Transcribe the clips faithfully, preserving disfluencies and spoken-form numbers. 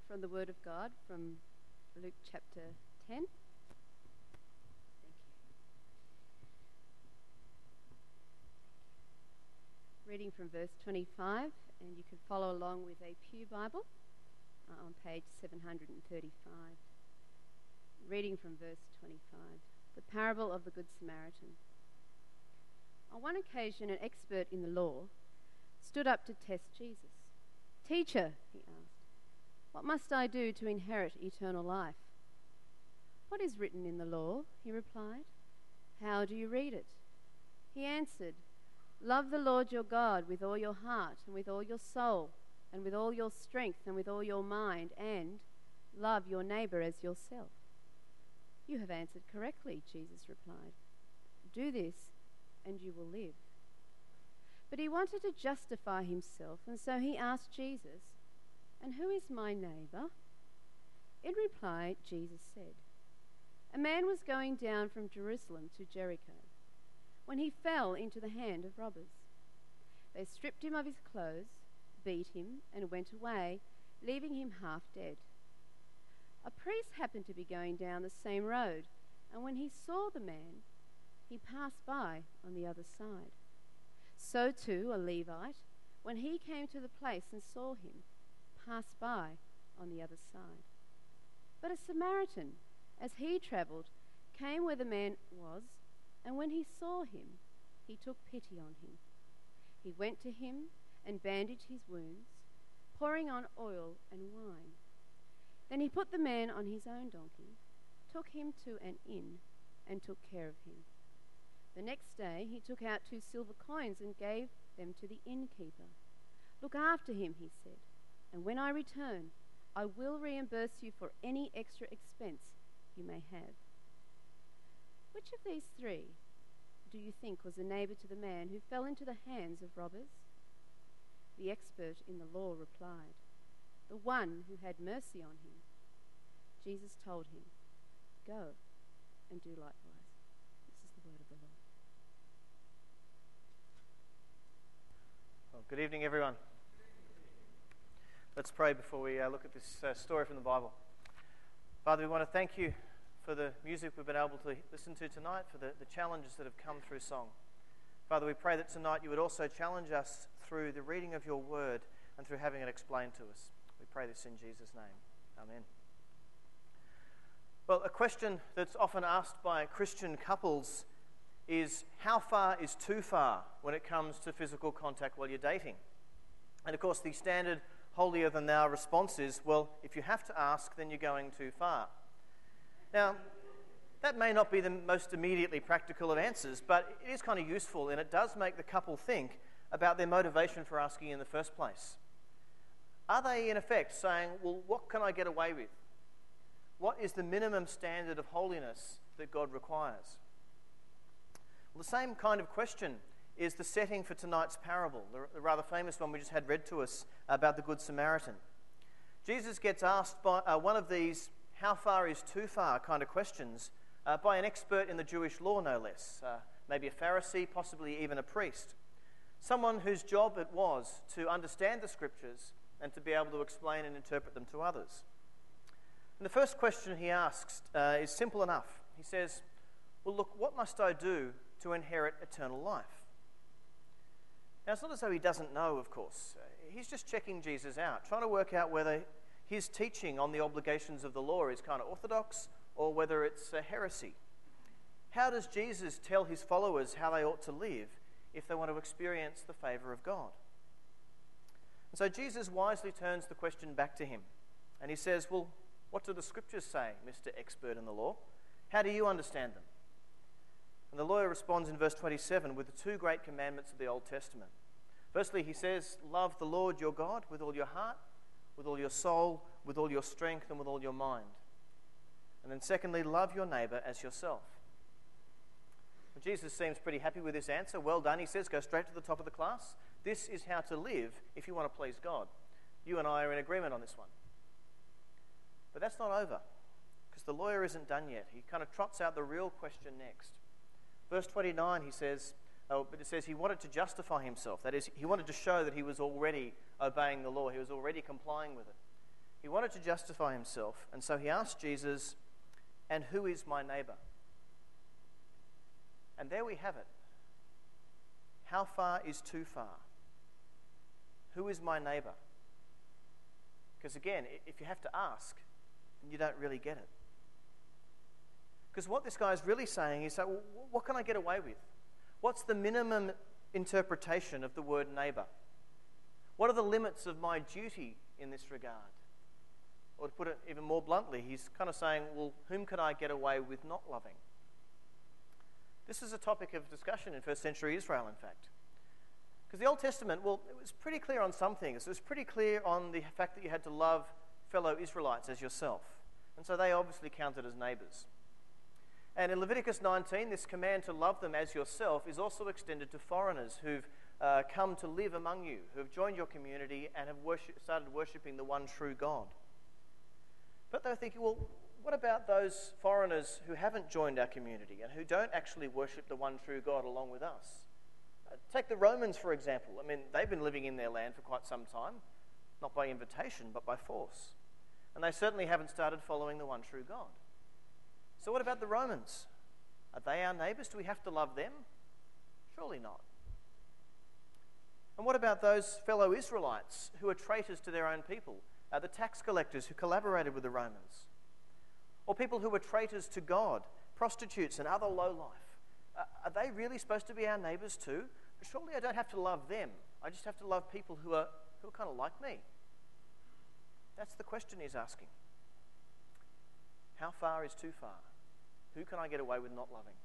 from the Word of God from Luke chapter ten. Thank you. Reading from verse twenty-five, and you can follow along with a Pew Bible uh, on page seven hundred thirty-five. Reading from verse twenty-five, the parable of the Good Samaritan. On one occasion, an expert in the law stood up to test Jesus. "Teacher," he asked, "what must I do to inherit eternal life?" "What is written in the law?" he replied. "How do you read it?" He answered, "Love the Lord your God with all your heart and with all your soul and with all your strength and with all your mind, and love your neighbour as yourself." "You have answered correctly," Jesus replied. "Do this and you will live." But he wanted to justify himself, and so he asked Jesus, "And who is my neighbour?" In reply, Jesus said, "A man was going down from Jerusalem to Jericho when he fell into the hand of robbers. They stripped him of his clothes, beat him, and went away, leaving him half dead. A priest happened to be going down the same road, and when he saw the man, he passed by on the other side. So too a Levite, when he came to the place and saw him, passed by on the other side. But a Samaritan, as he travelled, came where the man was, and when he saw him, he took pity on him. He went to him and bandaged his wounds, pouring on oil and wine. Then he put the man on his own donkey, took him to an inn, and took care of him. The next day he took out two silver coins and gave them to the innkeeper. 'Look after him,' he said, 'and when I return, I will reimburse you for any extra expense you may have.' Which of these three do you think was a neighbour to the man who fell into the hands of robbers?" The expert in the law replied, "The one who had mercy on him." Jesus told him, "Go and do likewise." This is the word of the Lord. Well, good evening, everyone. Let's pray before we uh, look at this uh, story from the Bible. Father, we want to thank you for the music we've been able to listen to tonight, for the, the challenges that have come through song. Father, we pray that tonight you would also challenge us through the reading of your word and through having it explained to us. We pray this in Jesus' name. Amen. Well, a question that's often asked by Christian couples is, how far is too far when it comes to physical contact while you're dating? And of course, the standard holier-than-thou response is, well, if you have to ask, then you're going too far. Now, that may not be the most immediately practical of answers, but it is kind of useful, and it does make the couple think about their motivation for asking in the first place. Are they, in effect, saying, well, what can I get away with? What is the minimum standard of holiness that God requires? Well, the same kind of question is the setting for tonight's parable, the rather famous one we just had read to us about the Good Samaritan. Jesus gets asked by uh, one of these how far is too far kind of questions uh, by an expert in the Jewish law, no less, uh, maybe a Pharisee, possibly even a priest, someone whose job it was to understand the scriptures and to be able to explain and interpret them to others. And the first question he asks uh, is simple enough. He says, well, look, what must I do to inherit eternal life? Now, it's not as though he doesn't know, of course. He's just checking Jesus out, trying to work out whether his teaching on the obligations of the law is kind of orthodox or whether it's a heresy. How does Jesus tell his followers how they ought to live if they want to experience the favour of God? And so Jesus wisely turns the question back to him, and he says, well, what do the scriptures say, Mister Expert in the law? How do you understand them? And the lawyer responds in verse twenty-seven with the two great commandments of the Old Testament. Firstly, he says, love the Lord your God with all your heart, with all your soul, with all your strength, and with all your mind. And then secondly, love your neighbour as yourself. And Jesus seems pretty happy with this answer. Well done, he says, go straight to the top of the class. This is how to live if you want to please God. You and I are in agreement on this one. But that's not over, because the lawyer isn't done yet. He kind of trots out the real question next. Verse twenty-nine, he says, oh, but it says he wanted to justify himself. That is, he wanted to show that he was already obeying the law. He was already complying with it. He wanted to justify himself, and so he asked Jesus, "And who is my neighbour?" And there we have it. How far is too far? Who is my neighbour? Because again, if you have to ask, then you don't really get it. Because what this guy is really saying is, well, what can I get away with? What's the minimum interpretation of the word neighbour? What are the limits of my duty in this regard? Or to put it even more bluntly, he's kind of saying, well, whom can I get away with not loving? This is a topic of discussion in first century Israel, in fact. Because the Old Testament, well, it was pretty clear on some things. It was pretty clear on the fact that you had to love fellow Israelites as yourself. And so they obviously counted as neighbours. And in Leviticus nineteen, this command to love them as yourself is also extended to foreigners who've uh, come to live among you, who have joined your community and have worship, started worshipping the one true God. But they were thinking, well, what about those foreigners who haven't joined our community and who don't actually worship the one true God along with us? Uh, take the Romans, for example. I mean, they've been living in their land for quite some time, not by invitation, but by force. And they certainly haven't started following the one true God. So what about the Romans? Are they our neighbours? Do we have to love them? Surely not. And what about those fellow Israelites who are traitors to their own people? Uh, the tax collectors who collaborated with the Romans? Or people who were traitors to God, prostitutes and other lowlife? Uh, are they really supposed to be our neighbours too? Surely I don't have to love them. I just have to love people who are, who are kind of like me. That's the question he's asking. How far is too far? Who can I get away with not loving?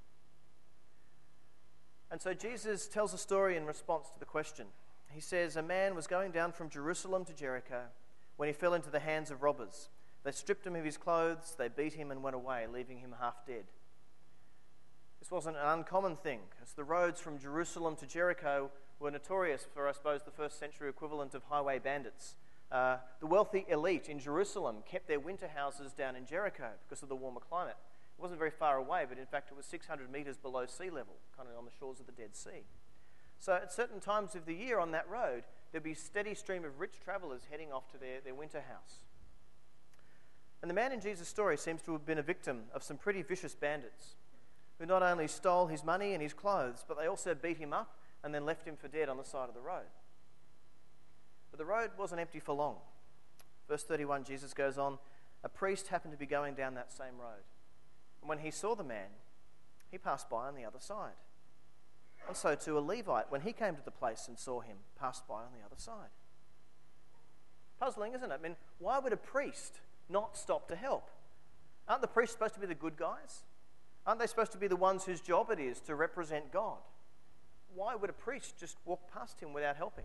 And so Jesus tells a story in response to the question. He says, a man was going down from Jerusalem to Jericho when he fell into the hands of robbers. They stripped him of his clothes, they beat him and went away, leaving him half dead. This wasn't an uncommon thing, as the roads from Jerusalem to Jericho were notorious for, I suppose, the first century equivalent of highway bandits. Uh, the wealthy elite in Jerusalem kept their winter houses down in Jericho because of the warmer climate. It wasn't very far away, but in fact it was six hundred metres below sea level, kind of on the shores of the Dead Sea. So at certain times of the year on that road, there'd be a steady stream of rich travellers heading off to their, their winter house. And the man in Jesus' story seems to have been a victim of some pretty vicious bandits who not only stole his money and his clothes, but they also beat him up and then left him for dead on the side of the road. But the road wasn't empty for long. Verse thirty-one, Jesus goes on, a priest happened to be going down that same road. And when he saw the man, he passed by on the other side. And so too a Levite, when he came to the place and saw him, passed by on the other side. Puzzling, isn't it? I mean, why would a priest not stop to help? Aren't the priests supposed to be the good guys? Aren't they supposed to be the ones whose job it is to represent God? Why would a priest just walk past him without helping?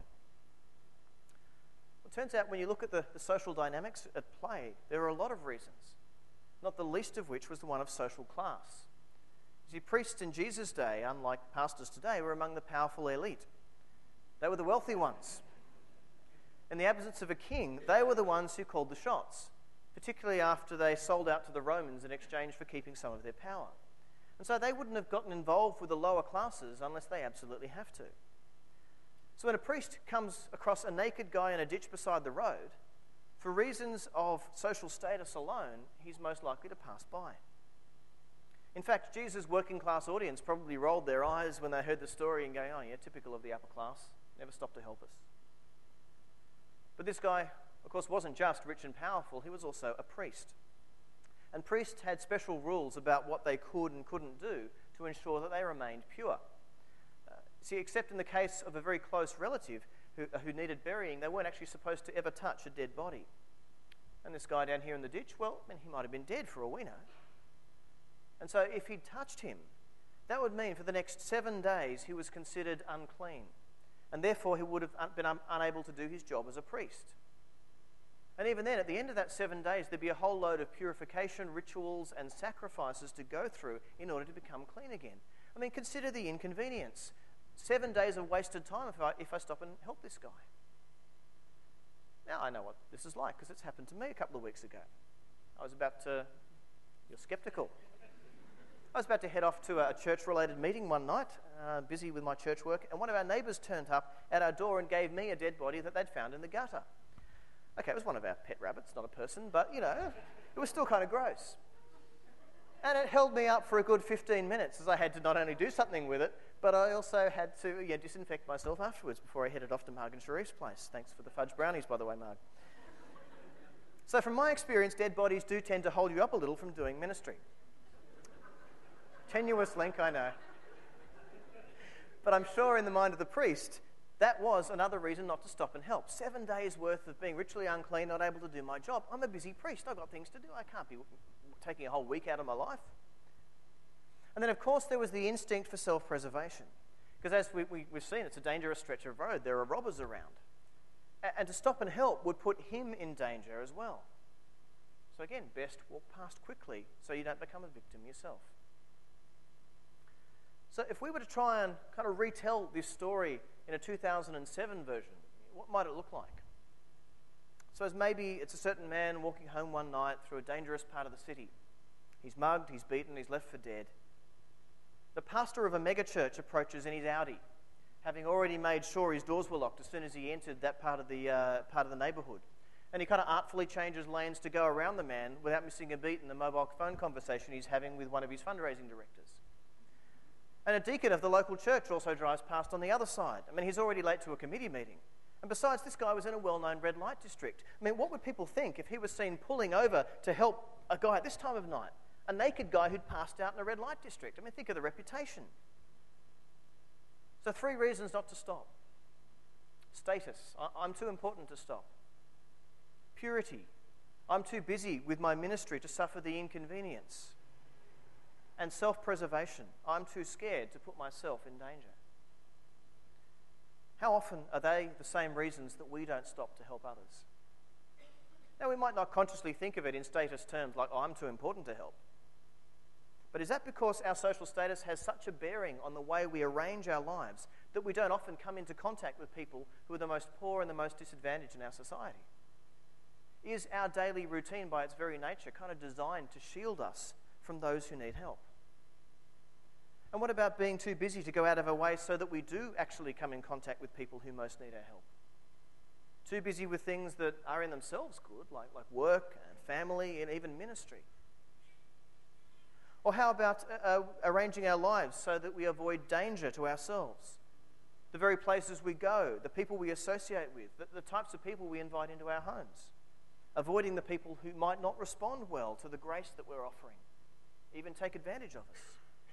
Well, it turns out when you look at the, the social dynamics at play, there are a lot of reasons, not the least of which was the one of social class. You see, priests in Jesus' day, unlike pastors today, were among the powerful elite. They were the wealthy ones. In the absence of a king, they were the ones who called the shots, particularly after they sold out to the Romans in exchange for keeping some of their power. And so they wouldn't have gotten involved with the lower classes unless they absolutely have to. So when a priest comes across a naked guy in a ditch beside the road, for reasons of social status alone, he's most likely to pass by. In fact, Jesus' working class audience probably rolled their eyes when they heard the story and going, oh yeah, typical of the upper class, never stopped to help us. But this guy, of course, wasn't just rich and powerful, he was also a priest. And priests had special rules about what they could and couldn't do to ensure that they remained pure. Uh, see, except in the case of a very close relative who, uh, who needed burying, they weren't actually supposed to ever touch a dead body. And this guy down here in the ditch, well, I mean, he might have been dead for all we know. And so if he'd touched him, that would mean for the next seven days he was considered unclean. And therefore he would have un- been un- unable to do his job as a priest. And even then, at the end of that seven days, there'd be a whole load of purification, rituals, and sacrifices to go through in order to become clean again. I mean, consider the inconvenience. Seven days of wasted time if I, if I stop and help this guy. Now, I know what this is like because it's happened to me a couple of weeks ago. I was about to... You're sceptical. I was about to head off to a church-related meeting one night, uh, busy with my church work, and one of our neighbours turned up at our door and gave me a dead body that they'd found in the gutter. Okay, it was one of our pet rabbits, not a person, but, you know, it was still kind of gross. And it held me up for a good fifteen minutes as I had to not only do something with it, but I also had to yeah, disinfect myself afterwards before I headed off to Marg and Sharif's place. Thanks for the fudge brownies, by the way, Marg. So from my experience, dead bodies do tend to hold you up a little from doing ministry. Tenuous link, I know. But I'm sure in the mind of the priest, that was another reason not to stop and help. Seven days worth of being ritually unclean, not able to do my job. I'm a busy priest. I've got things to do. I can't be taking a whole week out of my life. And then, of course, there was the instinct for self-preservation. Because as we, we, we've seen, it's a dangerous stretch of road. There are robbers around. A- and to stop and help would put him in danger as well. So again, best walk past quickly so you don't become a victim yourself. So if we were to try and kind of retell this story in a two thousand seven version, what might it look like? So as maybe it's a certain man walking home one night through a dangerous part of the city. He's mugged, he's beaten, he's left for dead. The pastor of a megachurch approaches in his Audi, having already made sure his doors were locked as soon as he entered that part of the uh, part of the neighbourhood. And he kind of artfully changes lanes to go around the man without missing a beat in the mobile phone conversation he's having with one of his fundraising directors. And a deacon of the local church also drives past on the other side. I mean, he's already late to a committee meeting. And besides, this guy was in a well-known red light district. I mean, what would people think if he was seen pulling over to help a guy at this time of night? A naked guy who'd passed out in a red light district. I mean, think of the reputation. So three reasons not to stop. Status. I- I'm too important to stop. Purity. I'm too busy with my ministry to suffer the inconvenience. And self-preservation. I'm too scared to put myself in danger. How often are they the same reasons that we don't stop to help others? Now, we might not consciously think of it in status terms like, oh, I'm too important to help. But is that because our social status has such a bearing on the way we arrange our lives that we don't often come into contact with people who are the most poor and the most disadvantaged in our society? Is our daily routine, by its very nature, kind of designed to shield us from those who need help? And what about being too busy to go out of our way so that we do actually come in contact with people who most need our help? Too busy with things that are in themselves good, like, like work and family and even ministry? Or how about uh, arranging our lives so that we avoid danger to ourselves? The very places we go, the people we associate with, the, the types of people we invite into our homes. Avoiding the people who might not respond well to the grace that we're offering, even take advantage of us.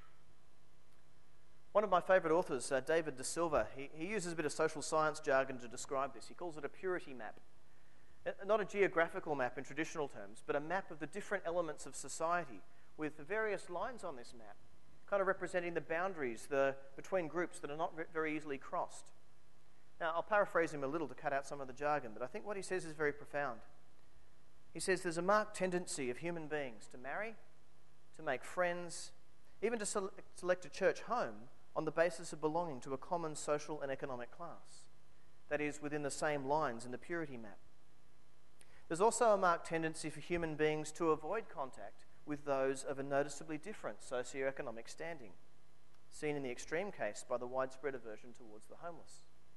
One of my favourite authors, uh, David De Silva, he, he uses a bit of social science jargon to describe this. He calls it a purity map. Not a geographical map in traditional terms, but a map of the different elements of society with the various lines on this map, kind of representing the boundaries the, between groups that are not very easily crossed. Now, I'll paraphrase him a little to cut out some of the jargon, but I think what he says is very profound. He says there's a marked tendency of human beings to marry, to make friends, even to select a church home on the basis of belonging to a common social and economic class, that is, within the same lines in the purity map. There's also a marked tendency for human beings to avoid contact with those of a noticeably different socioeconomic standing, seen in the extreme case by the widespread aversion towards the homeless.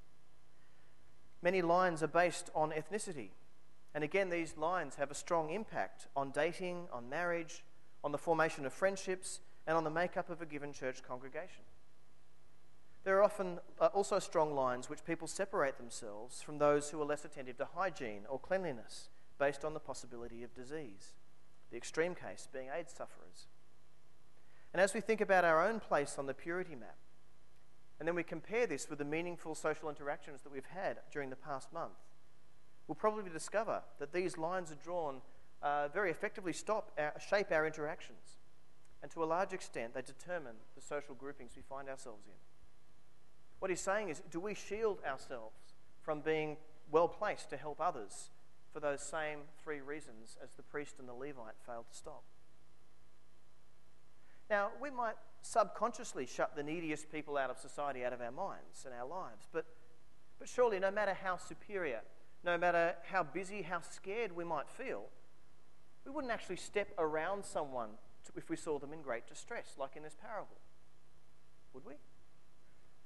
Many lines are based on ethnicity, and again, these lines have a strong impact on dating, on marriage, on the formation of friendships, and on the makeup of a given church congregation. There are often uh, also strong lines which people separate themselves from those who are less attentive to hygiene or cleanliness based on the possibility of disease, the extreme case being AIDS sufferers. And as we think about our own place on the purity map, and then we compare this with the meaningful social interactions that we've had during the past month, we'll probably discover that these lines are drawn uh, very effectively stop our, shape our interactions, and to a large extent they determine the social groupings we find ourselves in. What he's saying is, do we shield ourselves from being well placed to help others for those same three reasons as the priest and the Levite failed to stop? Now, we might subconsciously shut the neediest people out of society out of our minds and our lives, but, but surely no matter how superior, no matter how busy, how scared we might feel, we wouldn't actually step around someone to, if we saw them in great distress, like in this parable. Would we?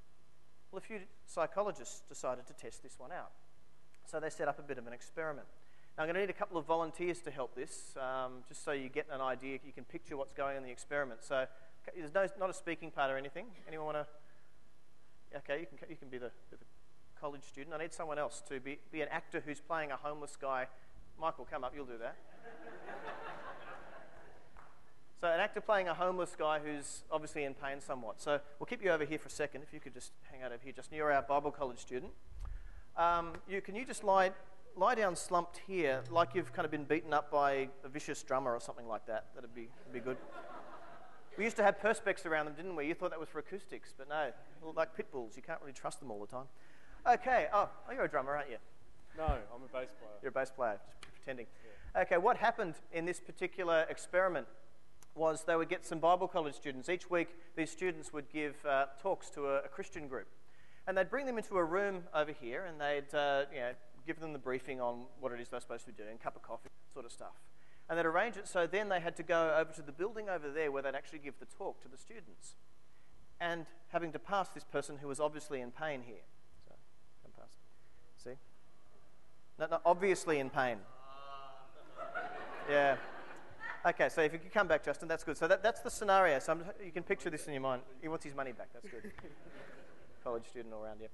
Well, a few psychologists decided to test this one out. So they set up a bit of an experiment. Now, I'm going to need a couple of volunteers to help this, um, just so you get an idea, you can picture what's going on in the experiment. So there's no, not a speaking part or anything. Anyone want to? Okay, you can, you can be the, the college student. I need someone else to be, be an actor who's playing a homeless guy. Michael, come up, you'll do that. So an actor playing a homeless guy who's obviously in pain somewhat. So we'll keep you over here for a second. If you could just hang out over here, just near our Bible college student. Um, you, can you just lie, lie down slumped here like you've kind of been beaten up by a vicious drummer or something like that? That'd be, that'd be good. We used to have perspex around them, didn't we? You thought that was for acoustics, but no. Like pit bulls, you can't really trust them all the time. Okay, oh, oh you're a drummer, aren't you? No, I'm a bass player. You're a bass player, just pretending. Yeah. Okay, what happened in this particular experiment was they would get some Bible college students. Each week, these students would give uh, talks to a, a Christian group. And they'd bring them into a room over here, and they'd uh, you know, give them the briefing on what it is they're supposed to be doing, cup of coffee, sort of stuff. And they'd arrange it so then they had to go over to the building over there where they'd actually give the talk to the students. And having to pass this person who was obviously in pain here. So, come past. See? No, no, obviously in pain. Yeah. Okay, so if you could come back, Justin, that's good. So that, that's the scenario. So I'm, you can picture this in your mind. He wants his money back. That's good. College student all around here.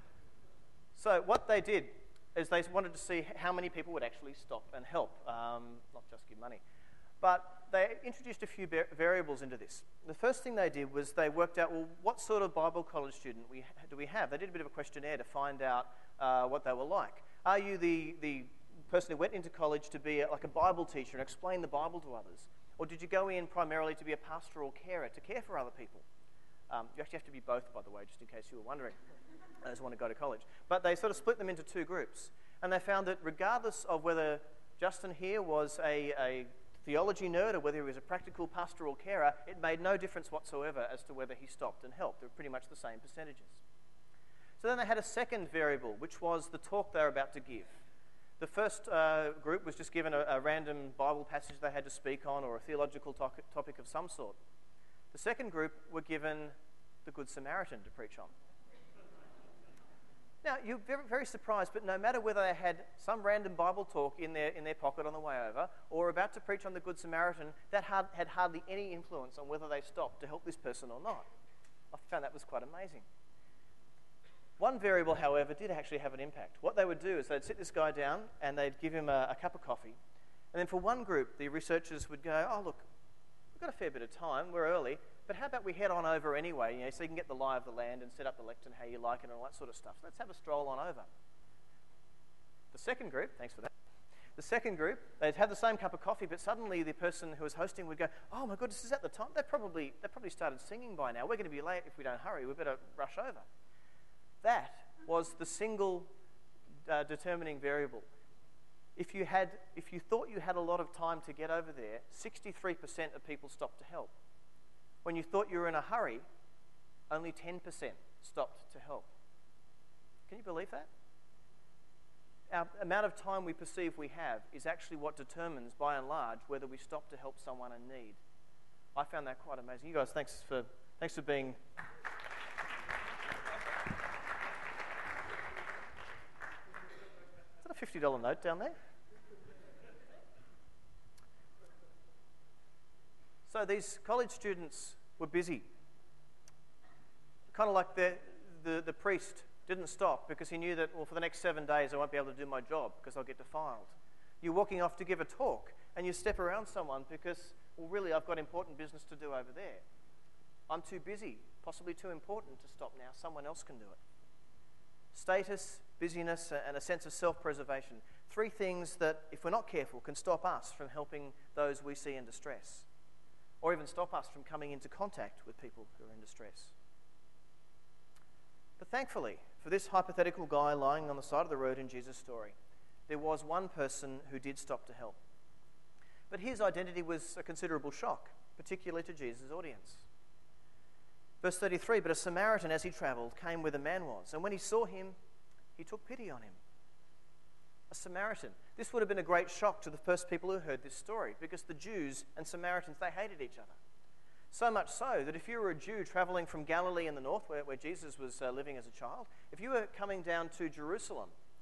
So what they did is they wanted to see how many people would actually stop and help, um, not just give money. But they introduced a few variables into this. The first thing they did was they worked out, well, what sort of Bible college student we, do we have? They did a bit of a questionnaire to find out uh, what they were like. Are you the... the person who went into college to be a, like a Bible teacher and explain the Bible to others? Or did you go in primarily to be a pastoral carer, to care for other people? Um, you actually have to be both, by the way, just in case you were wondering. Those who want to go to college. But they sort of split them into two groups. And they found that regardless of whether Justin here was a, a theology nerd or whether he was a practical pastoral carer, it made no difference whatsoever as to whether he stopped and helped. They were pretty much the same percentages. So then they had a second variable, which was the talk they were about to give. The first uh, group was just given a, a random Bible passage they had to speak on or a theological to- topic of some sort. The second group were given the Good Samaritan to preach on. Now, you're very, very surprised, but no matter whether they had some random Bible talk in their, in their pocket on the way over or about to preach on the Good Samaritan, that had, had hardly any influence on whether they stopped to help this person or not. I found that was quite amazing. One variable, however, did actually have an impact. What they would do is they'd sit this guy down and they'd give him a, a cup of coffee. And then for one group, the researchers would go, oh, look, we've got a fair bit of time, we're early, but how about we head on over anyway, you know, so you can get the lie of the land and set up the lectern how you like it and all that sort of stuff. Let's have a stroll on over. The second group, thanks for that. The second group, they'd have the same cup of coffee, but suddenly the person who was hosting would go, oh my goodness, is that the time? They probably, they probably started singing by now. We're going to be late if we don't hurry. We better rush over. That was the single uh, determining variable. If you had, if you thought you had a lot of time to get over there, sixty-three percent of people stopped to help. When you thought you were in a hurry, only ten percent stopped to help. Can you believe that? Our amount of time we perceive we have is actually what determines, by and large, whether we stop to help someone in need. I found that quite amazing. You guys, thanks for thanks for being. Is that a fifty dollar note down there? So these college students were busy. Kind of like the, the, the priest didn't stop because he knew that, well, for the next seven days I won't be able to do my job because I'll get defiled. You're walking off to give a talk and you step around someone because, well, really, I've got important business to do over there. I'm too busy, possibly too important to stop now. Someone else can do it. Status, busyness, and a sense of self-preservation. Three things that, if we're not careful, can stop us from helping those we see in distress, or even stop us from coming into contact with people who are in distress. But thankfully, for this hypothetical guy lying on the side of the road in Jesus' story, there was one person who did stop to help. But his identity was a considerable shock, particularly to Jesus' audience. Verse thirty-three, but a Samaritan, as he travelled, came where the man was, and when he saw him, he took pity on him. A Samaritan. This would have been a great shock to the first people who heard this story, because the Jews and Samaritans, they hated each other. So much so that if you were a Jew travelling from Galilee in the north, where, where Jesus was uh, living as a child, if you were coming down to Jerusalem,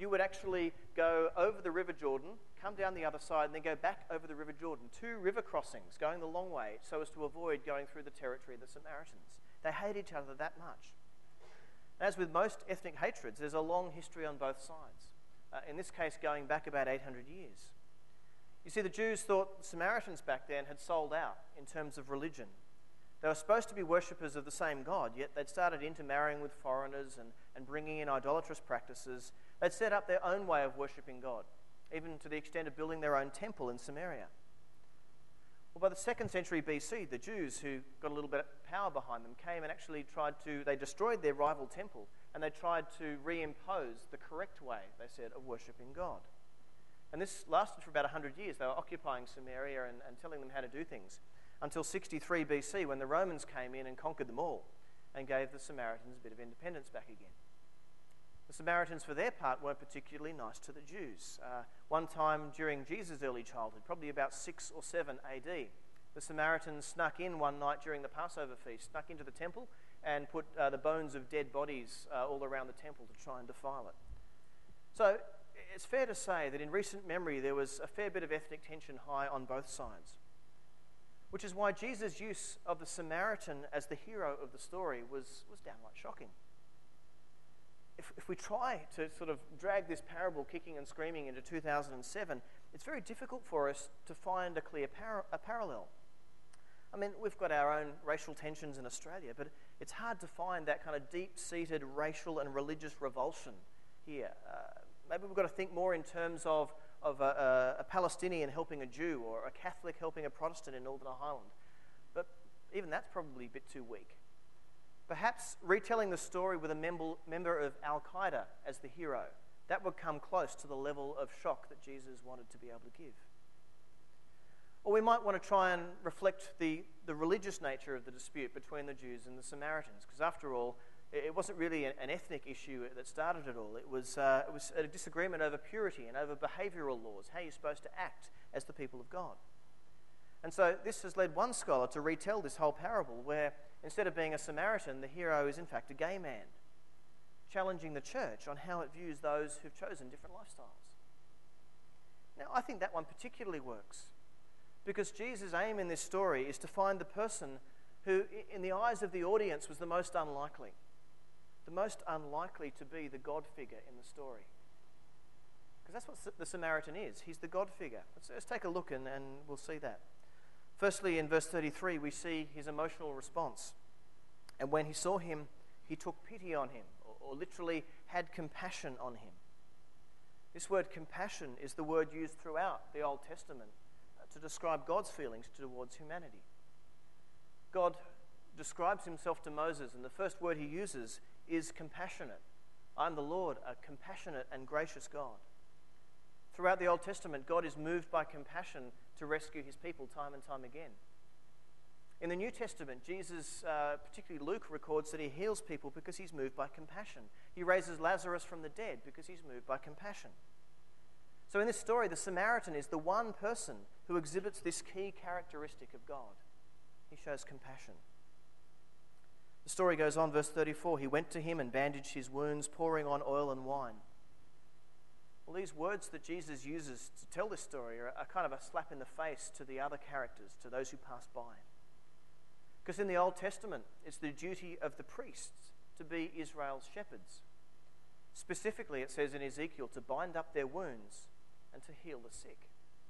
you would actually go over the River Jordan, come down the other side, and then go back over the River Jordan. Two river crossings, going the long way, so as to avoid going through the territory of the Samaritans. They hate each other that much. As with most ethnic hatreds, there's a long history on both sides. Uh, in this case, going back about eight hundred years. You see, the Jews thought the Samaritans back then had sold out in terms of religion. They were supposed to be worshippers of the same God, yet they'd started intermarrying with foreigners and, and bringing in idolatrous practices. They'd set up their own way of worshipping God, even to the extent of building their own temple in Samaria. Well, by the second century B C, the Jews, who got a little bit of power behind them, came and actually tried to, they destroyed their rival temple, and they tried to reimpose the correct way, they said, of worshipping God. And this lasted for about one hundred years. They were occupying Samaria and, and telling them how to do things, until sixty-three B C, when the Romans came in and conquered them all and gave the Samaritans a bit of independence back again. The Samaritans, for their part, weren't particularly nice to the Jews. Uh, one time during Jesus' early childhood, probably about six or seven A D, the Samaritans snuck in one night during the Passover feast, snuck into the temple and put uh, the bones of dead bodies uh, all around the temple to try and defile it. So it's fair to say that in recent memory there was a fair bit of ethnic tension high on both sides, which is why Jesus' use of the Samaritan as the hero of the story was, was downright shocking. If, if we try to sort of drag this parable kicking and screaming into two thousand seven, it's very difficult for us to find a clear par- a parallel. I mean, we've got our own racial tensions in Australia, but it's hard to find that kind of deep-seated racial and religious revulsion here. Uh, maybe we've got to think more in terms of, of a, a, a Palestinian helping a Jew or a Catholic helping a Protestant in Northern Ireland. But even that's probably a bit too weak. Perhaps retelling the story with a member, member of Al-Qaeda as the hero, that would come close to the level of shock that Jesus wanted to be able to give. Or we might want to try and reflect the, the religious nature of the dispute between the Jews and the Samaritans, because after all, it wasn't really an ethnic issue that started it all. It was, uh, it was a disagreement over purity and over behavioural laws, how you're supposed to act as the people of God. And so this has led one scholar to retell this whole parable where instead of being a Samaritan, the hero is in fact a gay man, challenging the church on how it views those who've chosen different lifestyles. Now, I think that one particularly works because Jesus' aim in this story is to find the person who, in the eyes of the audience, was the most unlikely, the most unlikely to be the God figure in the story. Because that's what the Samaritan is. He's the God figure. Let's, let's take a look and, and we'll see that. Firstly, in verse thirty-three, we see his emotional response. And when he saw him, he took pity on him, or, or literally had compassion on him. This word compassion is the word used throughout the Old Testament uh, to describe God's feelings towards humanity. God describes himself to Moses, and the first word he uses is compassionate. I'm the Lord, a compassionate and gracious God. Throughout the Old Testament, God is moved by compassion to rescue his people time and time again. In the New Testament, Jesus, uh, particularly Luke, records that he heals people because he's moved by compassion. He raises Lazarus from the dead because he's moved by compassion. So in this story, the Samaritan is the one person who exhibits this key characteristic of God. He shows compassion. The story goes on, verse thirty-four, he went to him and bandaged his wounds, pouring on oil and wine. Well, these words that Jesus uses to tell this story are, are kind of a slap in the face to the other characters, to those who pass by. Because in the Old Testament, it's the duty of the priests to be Israel's shepherds. Specifically, it says in Ezekiel to bind up their wounds and to heal the sick.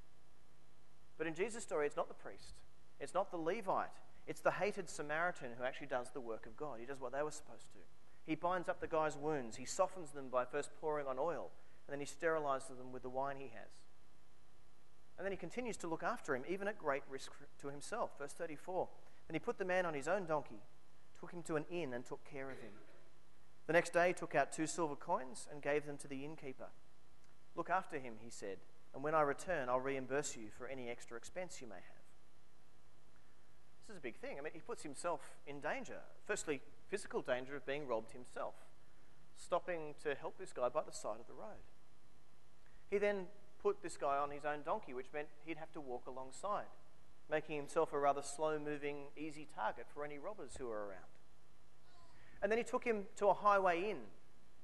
But in Jesus' story, it's not the priest. It's not the Levite. It's the hated Samaritan who actually does the work of God. He does what they were supposed to. He binds up the guy's wounds. He softens them by first pouring on oil, and then he sterilizes them with the wine he has. And then he continues to look after him, even at great risk to himself. Verse thirty-four, then he put the man on his own donkey, took him to an inn and took care of him. The next day he took out two silver coins and gave them to the innkeeper. Look after him, he said, and when I return, I'll reimburse you for any extra expense you may have. This is a big thing. I mean, he puts himself in danger. Firstly, physical danger of being robbed himself, stopping to help this guy by the side of the road. He then put this guy on his own donkey, which meant he'd have to walk alongside, making himself a rather slow-moving, easy target for any robbers who were around. And then he took him to a highway inn,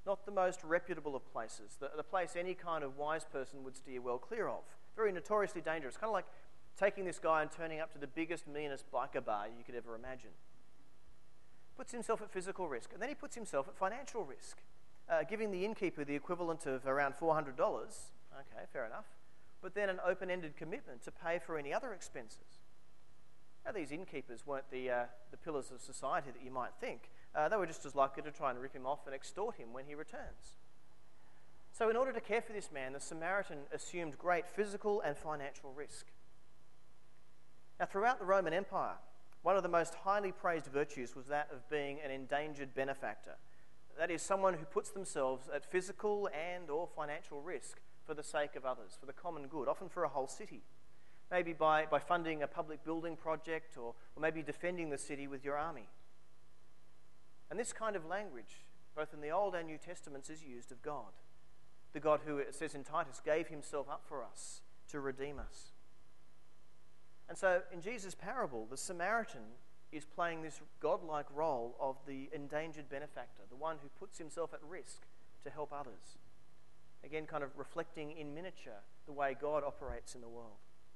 not the most reputable of places, the, the place any kind of wise person would steer well clear of. Very notoriously dangerous, kind of like taking this guy and turning up to the biggest, meanest biker bar you could ever imagine. Puts himself at physical risk, and then he puts himself at financial risk, uh, giving the innkeeper the equivalent of around four hundred dollars, okay, fair enough, but then an open-ended commitment to pay for any other expenses. Now, these innkeepers weren't the, uh, the pillars of society that you might think. Uh, they were just as likely to try and rip him off and extort him when he returns. So in order to care for this man, the Samaritan assumed great physical and financial risk. Now, throughout the Roman Empire, one of the most highly praised virtues was that of being an endangered benefactor. That is, someone who puts themselves at physical and or financial risk for the sake of others, for the common good, often for a whole city. Maybe by, by funding a public building project, or, or maybe defending the city with your army. And this kind of language, both in the Old and New Testaments, is used of God. The God who, it says in Titus, gave himself up for us to redeem us. And so in Jesus' parable, the Samaritan is playing this godlike role of the endangered benefactor, the one who puts himself at risk to help others. Again, kind of reflecting in miniature the way God operates in the world.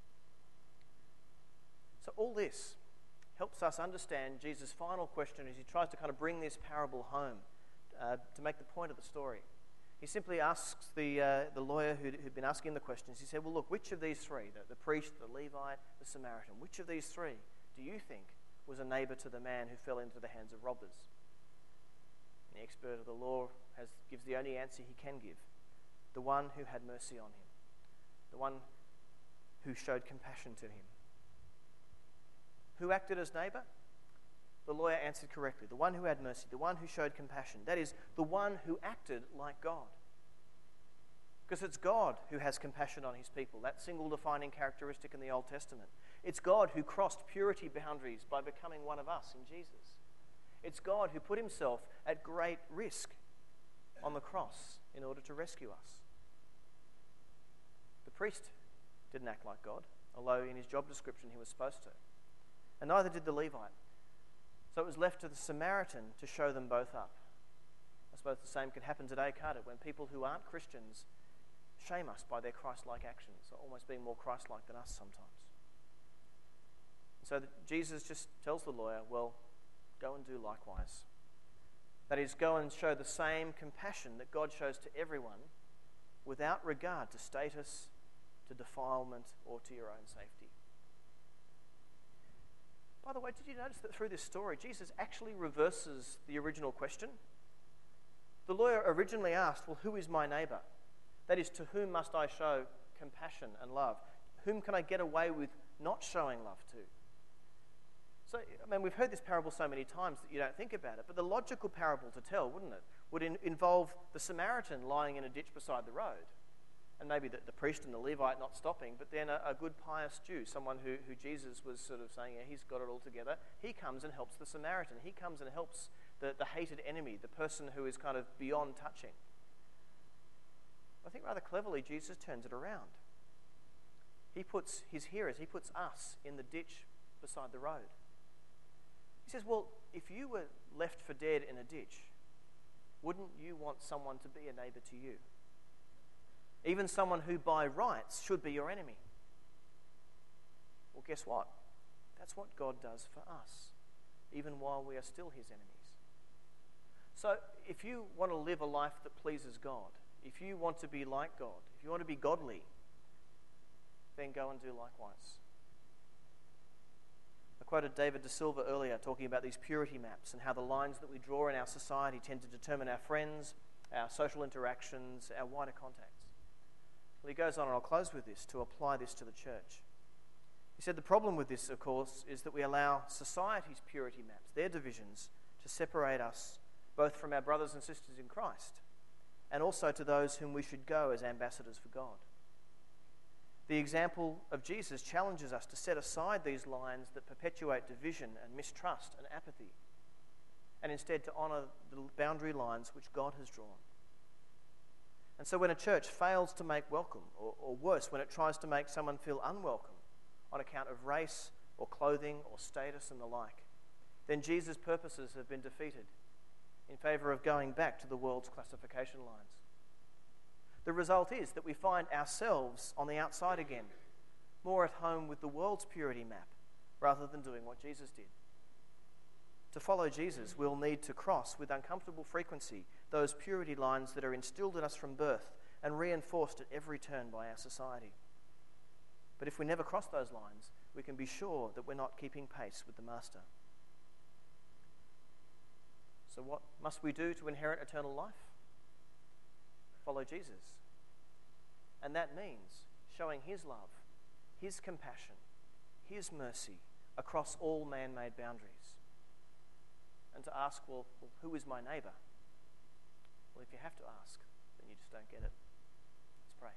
So all this helps us understand Jesus' final question as he tries to kind of bring this parable home uh, to make the point of the story. He simply asks the, uh, the lawyer who'd, who'd been asking the questions, he said, well, look, which of these three, the, the priest, the Levite, the Samaritan, which of these three do you think was a neighbour to the man who fell into the hands of robbers? And the expert of the law has, gives the only answer he can give. The one who had mercy on him. The one who showed compassion to him. Who acted as neighbour? The lawyer answered correctly. The one who had mercy, the one who showed compassion. That is, the one who acted like God. Because it's God who has compassion on his people, that single defining characteristic in the Old Testament. It's God who crossed purity boundaries by becoming one of us in Jesus. It's God who put himself at great risk on the cross in order to rescue us. The priest didn't act like God, although in his job description he was supposed to. And neither did the Levite. So it was left to the Samaritan to show them both up. I suppose the same can happen today, can't it? When people who aren't Christians shame us by their Christ-like actions, or almost being more Christ-like than us sometimes. So that Jesus just tells the lawyer, well, go and do likewise. That is, go and show the same compassion that God shows to everyone without regard to status, to defilement, or to your own safety. By the way, did you notice that through this story, Jesus actually reverses the original question? The lawyer originally asked, well, who is my neighbour? That is, to whom must I show compassion and love? Whom can I get away with not showing love to? So, I mean, we've heard this parable so many times that you don't think about it, but the logical parable to tell, wouldn't it, would in- involve the Samaritan lying in a ditch beside the road. And maybe the, the priest and the Levite not stopping, but then a, a good pious Jew, someone who, who Jesus was sort of saying, yeah, he's got it all together. He comes and helps the Samaritan. He comes and helps the, the hated enemy, the person who is kind of beyond touching. I think rather cleverly, Jesus turns it around. He puts his hearers, he puts us in the ditch beside the road. He says, well, if you were left for dead in a ditch, wouldn't you want someone to be a neighbour to you? Even someone who by rights should be your enemy. Well, guess what? That's what God does for us, even while we are still his enemies. So if you want to live a life that pleases God, if you want to be like God, if you want to be godly, then go and do likewise. I quoted David De Silva earlier talking about these purity maps and how the lines that we draw in our society tend to determine our friends, our social interactions, our wider contacts. Well, he goes on, and I'll close with this, to apply this to the church. He said the problem with this, of course, is that we allow society's purity maps, their divisions, to separate us both from our brothers and sisters in Christ and also to those whom we should go as ambassadors for God. The example of Jesus challenges us to set aside these lines that perpetuate division and mistrust and apathy, and instead to honour the boundary lines which God has drawn. And so when a church fails to make welcome, or, or worse, when it tries to make someone feel unwelcome on account of race or clothing or status and the like, then Jesus' purposes have been defeated. in favour of going back to the world's classification lines. The result is that we find ourselves on the outside again, more at home with the world's purity map, rather than doing what Jesus did. To follow Jesus, we'll need to cross with uncomfortable frequency those purity lines that are instilled in us from birth and reinforced at every turn by our society. But if we never cross those lines, we can be sure that we're not keeping pace with the Master. So what must we do to inherit eternal life? Follow Jesus. And that means showing his love, his compassion, his mercy across all man-made boundaries. And to ask, well, well, who is my neighbour? Well, if you have to ask, then you just don't get it. Let's pray.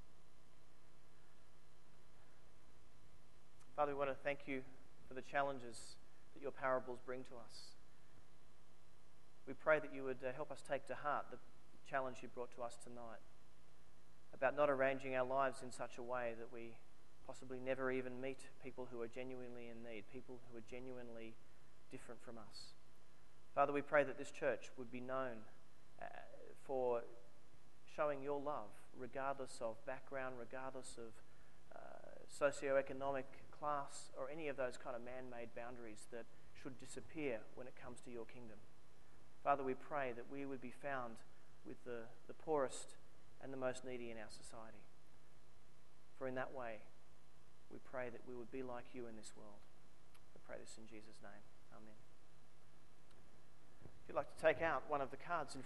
Father, we want to thank you for the challenges that your parables bring to us. We pray that you would uh, help us take to heart the challenge you brought to us tonight about not arranging our lives in such a way that we possibly never even meet people who are genuinely in need, people who are genuinely different from us. Father, we pray that this church would be known uh, for showing your love regardless of background, regardless of uh, socioeconomic class or any of those kind of man-made boundaries that should disappear when it comes to your kingdom. Father, we pray that we would be found with the, the poorest and the most needy in our society. For in that way, we pray that we would be like you in this world. We pray this in Jesus' name. Amen. If you'd like to take out one of the cards in